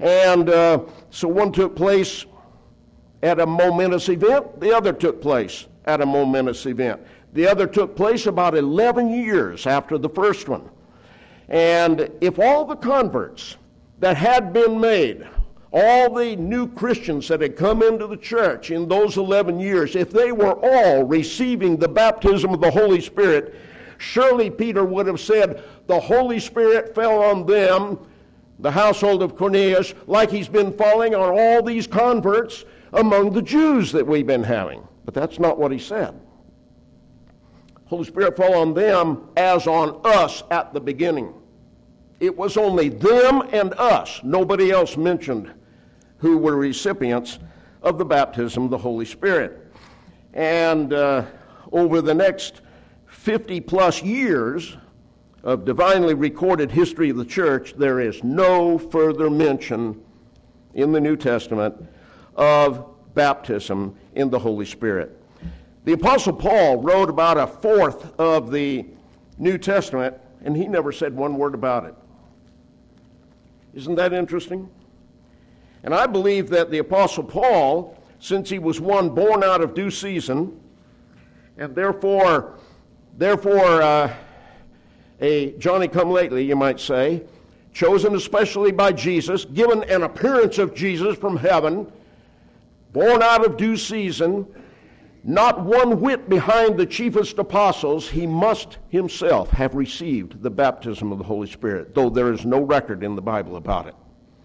And uh, so one took place at a momentous event, the other took place at a momentous event. The other took place about eleven years after the first one. And if all the converts that had been made, all the new Christians that had come into the church in those eleven years, if they were all receiving the baptism of the Holy Spirit, surely Peter would have said, the Holy Spirit fell on them, the household of Cornelius, like he's been falling on all these converts among the Jews that we've been having. But that's not what he said. Holy Spirit fell on them as on us at the beginning. It was only them and us, nobody else mentioned, who were recipients of the baptism of the Holy Spirit. And uh, over the next fifty plus years of divinely recorded history of the church, there is no further mention in the New Testament of baptism in the Holy Spirit. The Apostle Paul wrote about a fourth of the New Testament, and he never said one word about it. Isn't that interesting? And I believe that the Apostle Paul, since he was one born out of due season, and therefore, therefore uh, a Johnny-come-lately, you might say, chosen especially by Jesus, given an appearance of Jesus from heaven, born out of due season, not one whit behind the chiefest apostles, he must himself have received the baptism of the Holy Spirit, though there is no record in the Bible about it.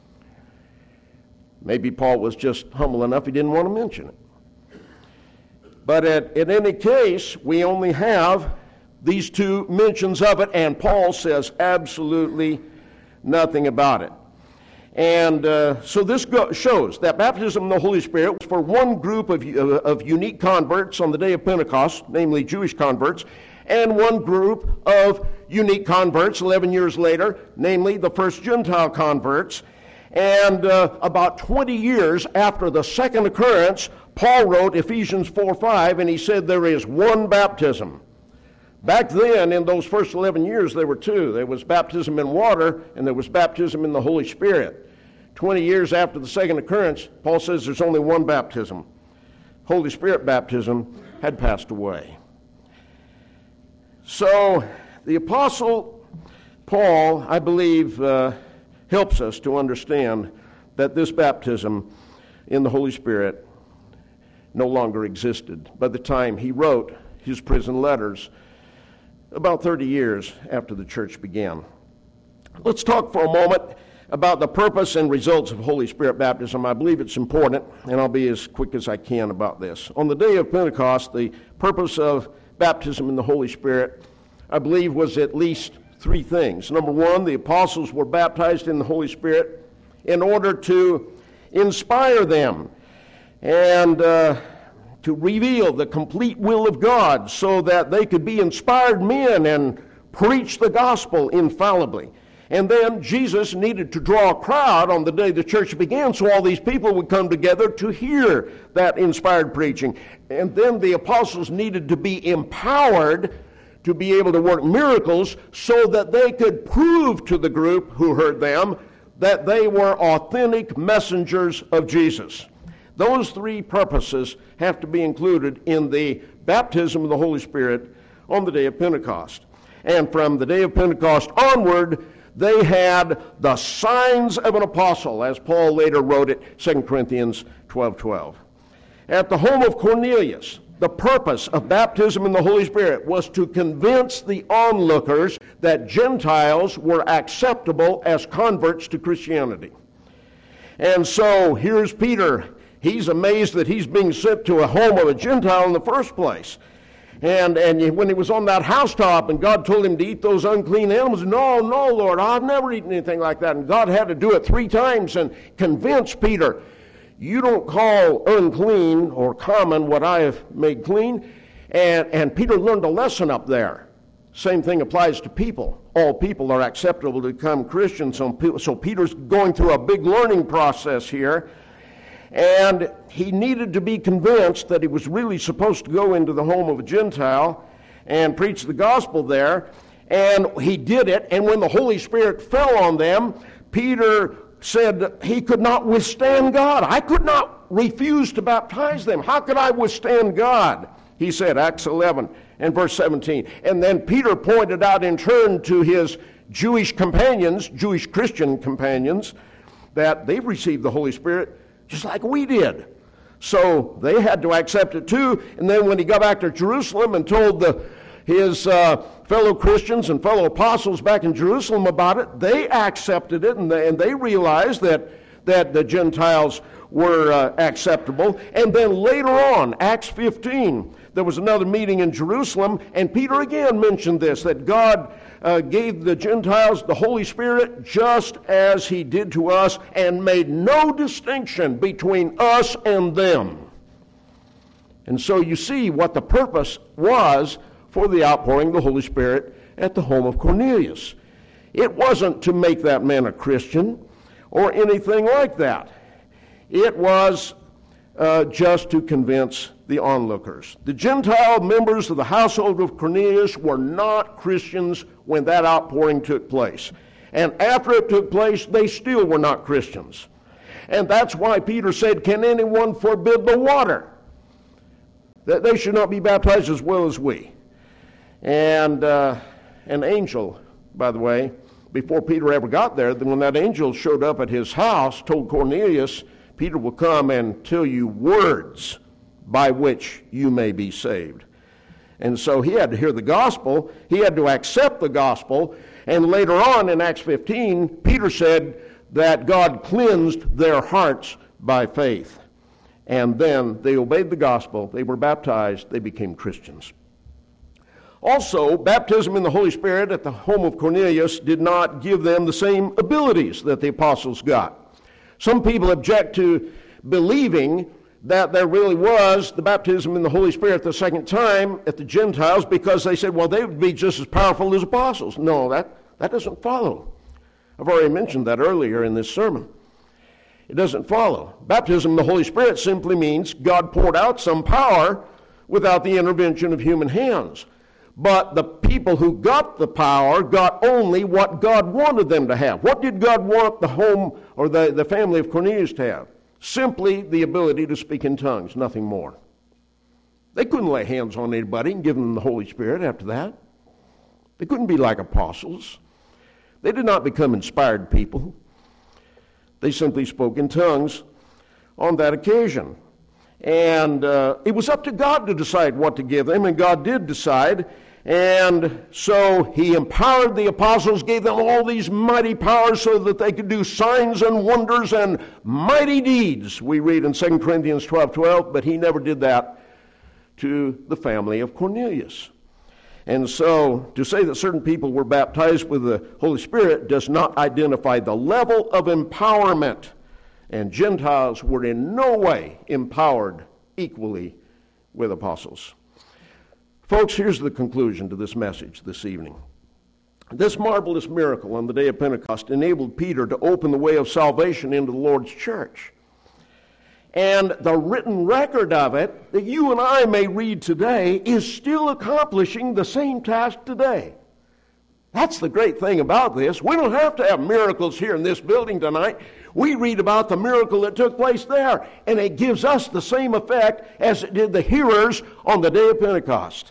Maybe Paul was just humble enough he didn't want to mention it. But at, in any case, we only have these two mentions of it, and Paul says absolutely nothing about it. And uh, so this go- shows that baptism in the Holy Spirit was for one group of, uh, of unique converts on the day of Pentecost, namely Jewish converts, and one group of unique converts eleven years later, namely the first Gentile converts. And uh, about twenty years after the second occurrence, Paul wrote Ephesians four five, and he said there is one baptism. Back then, in those first eleven years, there were two. There was baptism in water, and there was baptism in the Holy Spirit. twenty years after the second occurrence, Paul says there's only one baptism. Holy Spirit baptism had passed away. So, the Apostle Paul, I believe, uh, helps us to understand that this baptism in the Holy Spirit no longer existed by the time he wrote his prison letters about thirty years after the church began. Let's talk for a moment about the purpose and results of Holy Spirit baptism. I believe it's important, and I'll be as quick as I can about this. On the day of Pentecost, the purpose of baptism in the Holy Spirit, I believe, was at least three things. Number one, the apostles were baptized in the Holy Spirit in order to inspire them and uh, to reveal the complete will of God so that they could be inspired men and preach the gospel infallibly. And then Jesus needed to draw a crowd on the day the church began, so all these people would come together to hear that inspired preaching. And then the apostles needed to be empowered to be able to work miracles so that they could prove to the group who heard them that they were authentic messengers of Jesus. Those three purposes have to be included in the baptism of the Holy Spirit on the day of Pentecost. And from the day of Pentecost onward, they had the signs of an apostle, as Paul later wrote it, Second Corinthians twelve twelve. At the home of Cornelius, the purpose of baptism in the Holy Spirit was to convince the onlookers that Gentiles were acceptable as converts to Christianity. And so here's Peter. He's amazed that he's being sent to a home of a Gentile in the first place. And and when he was on that housetop and God told him to eat those unclean animals, no, no, Lord, I've never eaten anything like that. And God had to do it three times and convince Peter, you don't call unclean or common what I have made clean. And, and Peter learned a lesson up there. Same thing applies to people. All people are acceptable to become Christians. So Peter's going through a big learning process here. And he needed to be convinced that he was really supposed to go into the home of a Gentile and preach the gospel there. And he did it. And when the Holy Spirit fell on them, Peter said that he could not withstand God. I could not refuse to baptize them. How could I withstand God? He said, Acts eleven and verse seventeen. And then Peter pointed out in turn to his Jewish companions, Jewish Christian companions, that they've received the Holy Spirit just like we did. So they had to accept it too. And then when he got back to Jerusalem and told the, his uh, fellow Christians and fellow apostles back in Jerusalem about it, they accepted it, and they, and they realized that, that the Gentiles were uh, acceptable. And then later on, Acts fifteen, there was another meeting in Jerusalem, and Peter again mentioned this, that God uh, gave the Gentiles the Holy Spirit just as he did to us, and made no distinction between us and them. And so you see what the purpose was for the outpouring of the Holy Spirit at the home of Cornelius. It wasn't to make that man a Christian or anything like that. It was uh, just to convince the onlookers. The Gentile members of the household of Cornelius were not Christians when that outpouring took place. And after it took place, they still were not Christians. And that's why Peter said, can anyone forbid the water? That they should not be baptized as well as we. And uh, an angel, by the way, before Peter ever got there, when that angel showed up at his house, told Cornelius, Peter will come and tell you words by which you may be saved. And so he had to hear the gospel. He had to accept the gospel. And later on in Acts fifteen, Peter said that God cleansed their hearts by faith. And then they obeyed the gospel. They were baptized. They became Christians. Also, baptism in the Holy Spirit at the home of Cornelius did not give them the same abilities that the apostles got. Some people object to believing that there really was the baptism in the Holy Spirit the second time at the Gentiles because they said, well, they would be just as powerful as apostles. No, that, that doesn't follow. I've already mentioned that earlier in this sermon. It doesn't follow. Baptism in the Holy Spirit simply means God poured out some power without the intervention of human hands. But the people who got the power got only what God wanted them to have. What did God want the home or the, the family of Cornelius to have? Simply the ability to speak in tongues, nothing more. They couldn't lay hands on anybody and give them the Holy Spirit after that. They couldn't be like apostles. They did not become inspired people. They simply spoke in tongues on that occasion. And uh, it was up to God to decide what to give them, and God did decide. And so he empowered the apostles, gave them all these mighty powers so that they could do signs and wonders and mighty deeds, we read in Second Corinthians twelve twelve, but he never did that to the family of Cornelius. And so to say that certain people were baptized with the Holy Spirit does not identify the level of empowerment. And Gentiles were in no way empowered equally with apostles. Folks, here's the conclusion to this message this evening. This marvelous miracle on the day of Pentecost enabled Peter to open the way of salvation into the Lord's church. And the written record of it that you and I may read today is still accomplishing the same task today. That's the great thing about this. We don't have to have miracles here in this building tonight. We read about the miracle that took place there, and it gives us the same effect as it did the hearers on the day of Pentecost.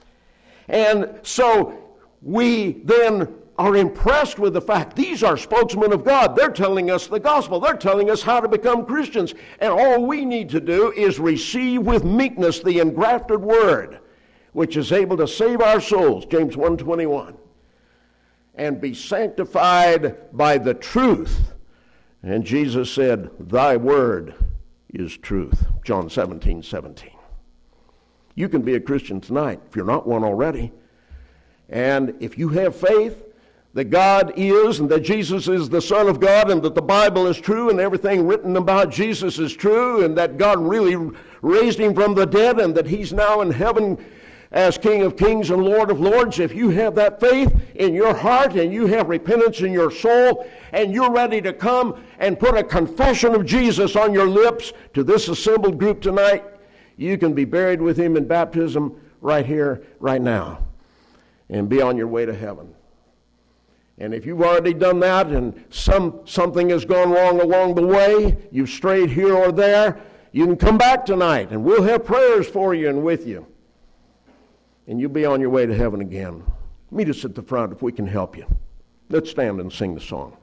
And so we then are impressed with the fact these are spokesmen of God. They're telling us the gospel. They're telling us how to become Christians. And all we need to do is receive with meekness the engrafted word, which is able to save our souls, James one twenty-one, and be sanctified by the truth. And Jesus said, thy word is truth, John seventeen seventeen. You can be a Christian tonight if you're not one already. And if you have faith that God is and that Jesus is the Son of God and that the Bible is true and everything written about Jesus is true and that God really raised him from the dead and that he's now in heaven as King of Kings and Lord of Lords, if you have that faith in your heart and you have repentance in your soul and you're ready to come and put a confession of Jesus on your lips to this assembled group tonight, you can be buried with him in baptism right here, right now, and be on your way to heaven. And if you've already done that and some something has gone wrong along the way, you've strayed here or there, you can come back tonight and we'll have prayers for you and with you. And you'll be on your way to heaven again. Meet us at the front if we can help you. Let's stand and sing the song.